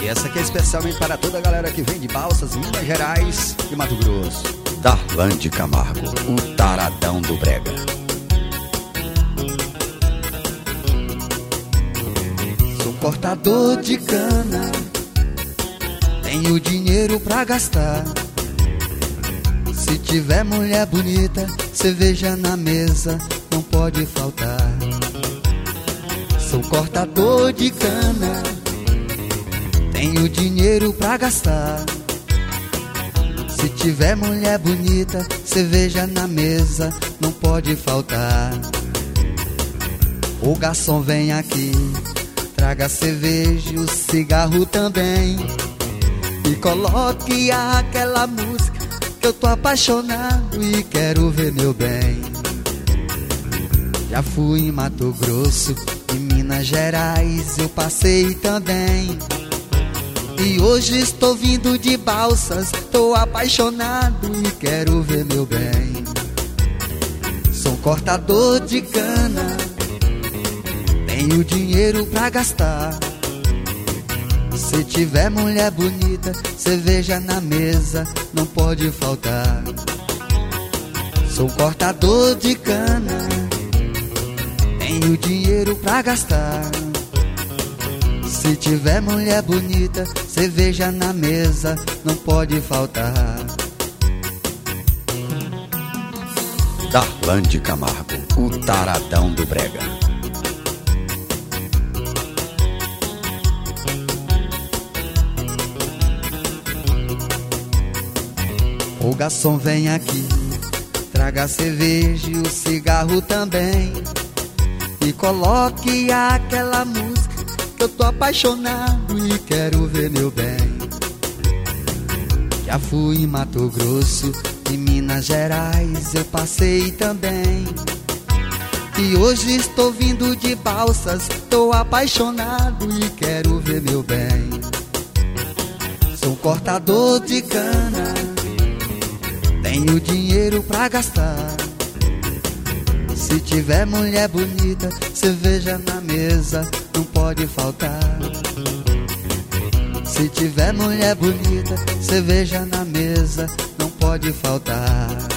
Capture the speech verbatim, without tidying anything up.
E essa aqui é especialmente para toda a galera que vem de Balsas, Minas Gerais e Mato Grosso. Darlan de Camargo, o taradão do brega. Sou cortador de cana, tenho dinheiro pra gastar. Se tiver mulher bonita, cerveja na mesa não pode faltar. Sou cortador de cana, tenho dinheiro pra gastar. Se tiver mulher bonita, cerveja na mesa não pode faltar. O garçom vem aqui, traga cerveja e o cigarro também, e coloque aquela música que eu tô apaixonado e quero ver meu bem. Já fui em Mato Grosso, em Minas Gerais eu passei também, e hoje estou vindo de Balsas, tô apaixonado e quero ver meu bem. Sou cortador de cana, tenho dinheiro pra gastar. Se tiver mulher bonita, cerveja na mesa não pode faltar. Sou cortador de cana, tenho dinheiro pra gastar. Se tiver mulher bonita, cerveja na mesa não pode faltar. Darlan de Camargo, o taradão do brega. O garçom vem aqui, traga a cerveja e o cigarro também, e coloque aquela música que eu tô apaixonado e quero ver meu bem. Já fui em Mato Grosso, em Minas Gerais eu passei também, e hoje estou vindo de Balsas, tô apaixonado e quero ver meu bem. Sou cortador de cana, tenho dinheiro pra gastar. Se tiver mulher bonita, cerveja na mesa não pode faltar. Se tiver mulher bonita, cerveja na mesa não pode faltar.